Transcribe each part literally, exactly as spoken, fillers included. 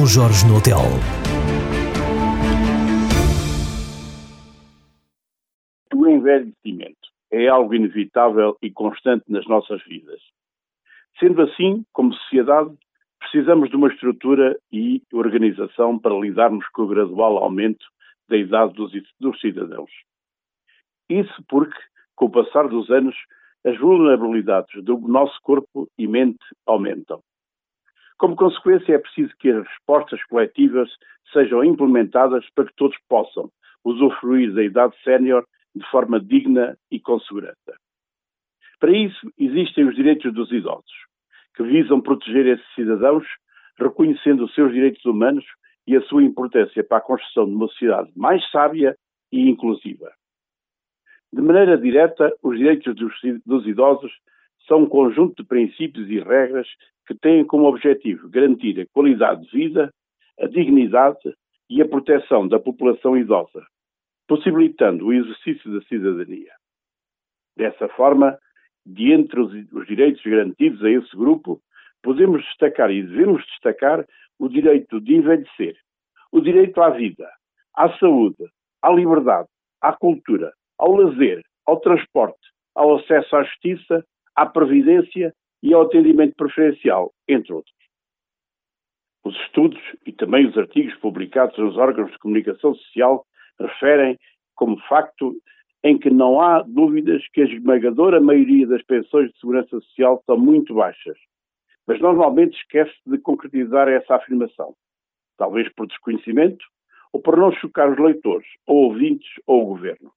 Jorge no hotel. O envelhecimento é algo inevitável e constante nas nossas vidas. Sendo assim, como sociedade, precisamos de uma estrutura e organização para lidarmos com o gradual aumento da idade dos, dos cidadãos. Isso porque, com o passar dos anos, as vulnerabilidades do nosso corpo e mente aumentam. Como consequência, é preciso que as respostas coletivas sejam implementadas para que todos possam usufruir da idade sénior de forma digna e com segurança. Para isso, existem os direitos dos idosos, que visam proteger esses cidadãos, reconhecendo os seus direitos humanos e a sua importância para a construção de uma sociedade mais sábia e inclusiva. De maneira direta, os direitos dos, dos idosos são um conjunto de princípios e regras que têm como objetivo garantir a qualidade de vida, a dignidade e a proteção da população idosa, possibilitando o exercício da cidadania. Dessa forma, de entre os, os direitos garantidos a esse grupo, podemos destacar e devemos destacar o direito de envelhecer, o direito à vida, à saúde, à liberdade, à cultura, ao lazer, ao transporte, ao acesso à justiça, à previdência e ao atendimento preferencial, entre outros. Os estudos e também os artigos publicados nos órgãos de comunicação social referem como facto em que não há dúvidas que a esmagadora maioria das pensões de segurança social são muito baixas, mas normalmente esquece de concretizar essa afirmação, talvez por desconhecimento ou por não chocar os leitores, ou ouvintes, ou o governo.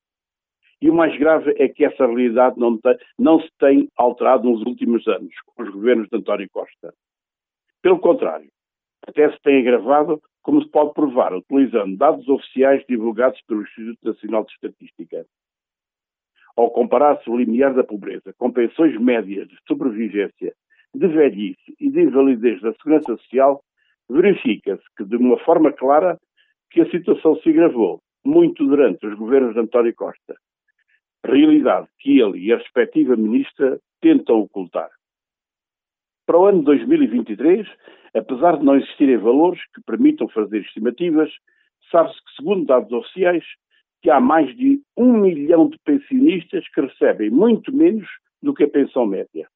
E o mais grave é que essa realidade não, tem, não se tem alterado nos últimos anos, com os governos de António Costa. Pelo contrário, até se tem agravado, como se pode provar, utilizando dados oficiais divulgados pelo Instituto Nacional de Estatística. Ao comparar-se o limiar da pobreza com pensões médias de sobrevivência, de velhice e de invalidez da Segurança Social, verifica-se que, de uma forma clara, que a situação se agravou muito durante os governos de António Costa. Realidade que ele e a respectiva ministra tentam ocultar. Para o ano de dois mil e vinte e três, apesar de não existirem valores que permitam fazer estimativas, sabe-se que, segundo dados oficiais, que há mais de um milhão de pensionistas que recebem muito menos do que a pensão média.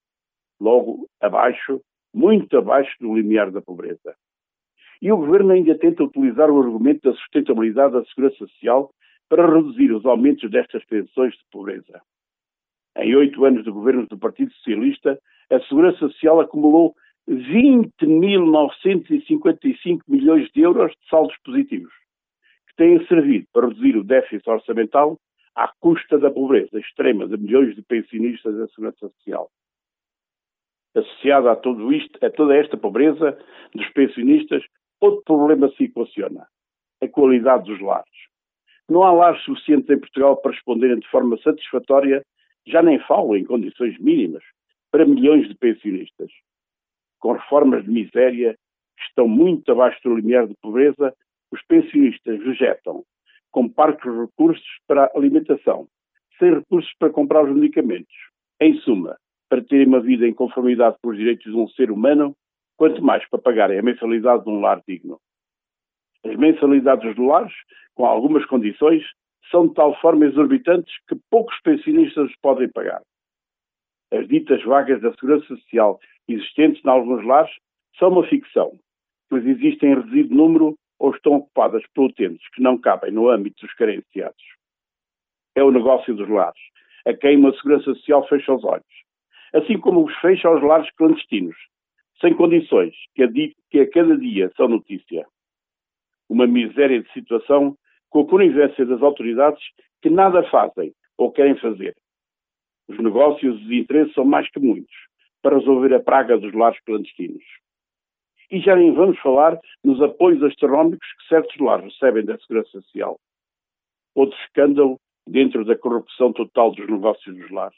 Logo, abaixo, muito abaixo do limiar da pobreza. E o Governo ainda tenta utilizar o argumento da sustentabilidade da Segurança Social para reduzir os aumentos destas pensões de pobreza. Em oito anos de governo do Partido Socialista, a Segurança Social acumulou vinte mil novecentos e cinquenta e cinco milhões de euros de saldos positivos, que têm servido para reduzir o déficit orçamental à custa da pobreza extrema de milhões de pensionistas da Segurança Social. Associado a tudo isto, a toda esta pobreza dos pensionistas, outro problema se equaciona: a qualidade dos lares. Não há lares suficientes em Portugal para responderem de forma satisfatória, já nem falo em condições mínimas, para milhões de pensionistas. Com reformas de miséria que estão muito abaixo do limiar de pobreza, os pensionistas vegetam, com parcos recursos para a alimentação, sem recursos para comprar os medicamentos. Em suma, para terem uma vida em conformidade com os direitos de um ser humano, quanto mais para pagarem a mensalidade de um lar digno. As mensalidades dos lares, com algumas condições, são de tal forma exorbitantes que poucos pensionistas os podem pagar. As ditas vagas da Segurança Social existentes em alguns lares são uma ficção, pois existem em reduzido número ou estão ocupadas por utentes que não cabem no âmbito dos carenciados. É o negócio dos lares, a quem uma Segurança Social fecha os olhos, assim como os fecha aos lares clandestinos, sem condições, que a, di- que a cada dia são notícia. Uma miséria de situação com a conivência das autoridades que nada fazem ou querem fazer. Os negócios e os interesses são mais que muitos para resolver a praga dos lares clandestinos. E já nem vamos falar nos apoios astronómicos que certos lares recebem da Segurança Social. Outro escândalo dentro da corrupção total dos negócios dos lares.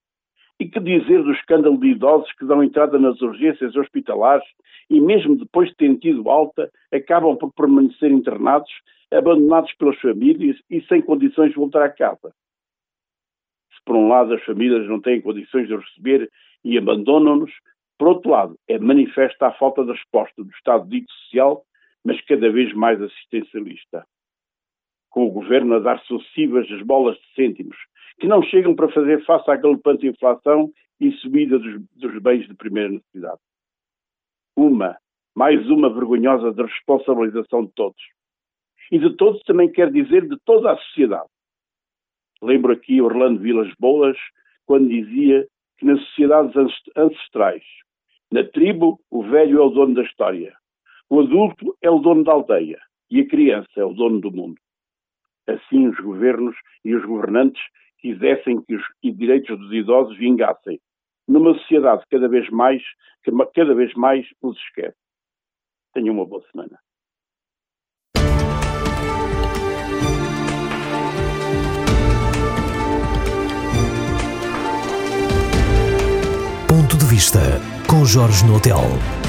E que dizer do escândalo de idosos que dão entrada nas urgências hospitalares e mesmo depois de terem tido alta, acabam por permanecer internados, abandonados pelas famílias e sem condições de voltar a casa. Se por um lado as famílias não têm condições de os receber e abandonam-nos, Por outro lado, é manifesta a falta de resposta do Estado dito social, mas cada vez mais assistencialista, com o Governo a dar sucessivas esmolas de cêntimos, que não chegam para fazer face à galopante inflação e subida dos, dos bens de primeira necessidade. Uma, mais uma vergonhosa desresponsabilização de todos. E de todos também quer dizer de toda a sociedade. Lembro aqui Orlando Vilas Boas, quando dizia que nas sociedades ancestrais, na tribo, o velho é o dono da história, o adulto é o dono da aldeia e a criança é o dono do mundo. Assim os governos e os governantes quisessem que os direitos dos idosos vingassem, numa sociedade cada vez mais, que cada vez mais os esquece. Tenham uma boa semana. Ponto de Vista, com Jorge Notel.